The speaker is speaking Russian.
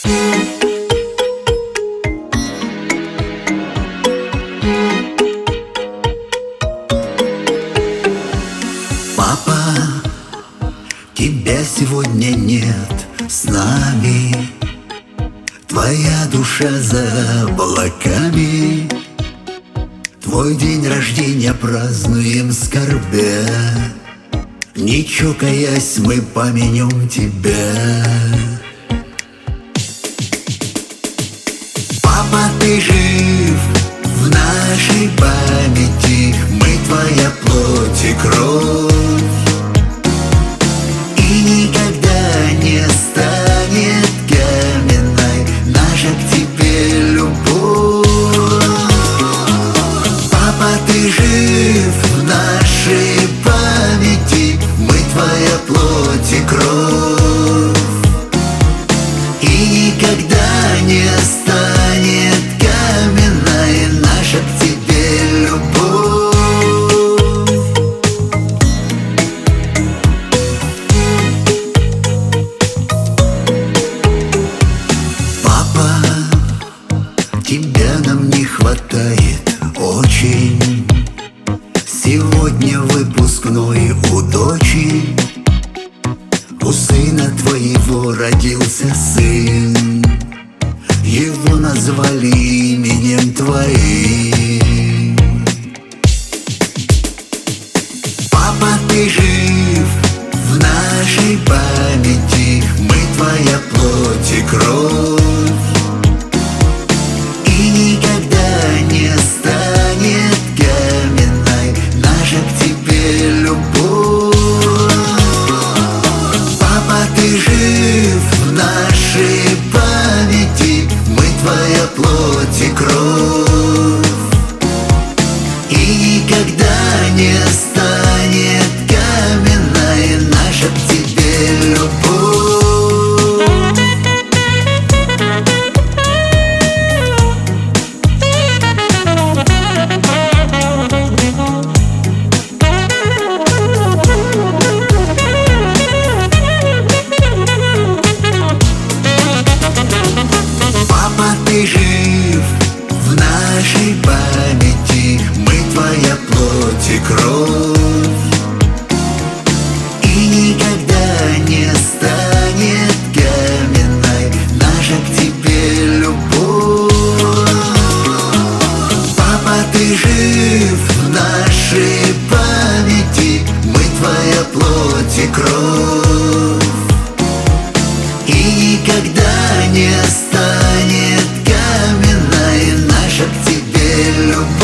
Папа, тебя сегодня нет с нами. Твоя душа за облаками. Твой день рождения празднуем скорбя. Не чокаясь, мы помянем тебя. Папа, ты жив в нашей памяти. Мы твоя плоть и кровь. И никогда не станет каменной наша к тебе любовь. Папа, ты жив в нашей памяти. Мы твоя плоть и кровь. И никогда не станет каменной наша к тебе любовь. Папа, тебя нам не хватает очень. Сегодня выпускной у дочери. У сына твоего родился сын. Его назвали именем твоим. Папа, ты жив в нашей памяти. Мы твоя плоть и кровь. И никогда не станет каменной наша к тебе любовь. Папа, ты жив в нашей памяти. Мы твоя плоть и кровь. И никогда не станет каменной наша к тебе любовь. Папа, ты жив в нашей памяти. Мы твоя плоть и кровь. И никогда не станет каменной наша к тебе любовь. Папа, ты жив в нашей памяти. Мы твоя плоть и кровь. И никогда не станет каменной наша к тебе любовь.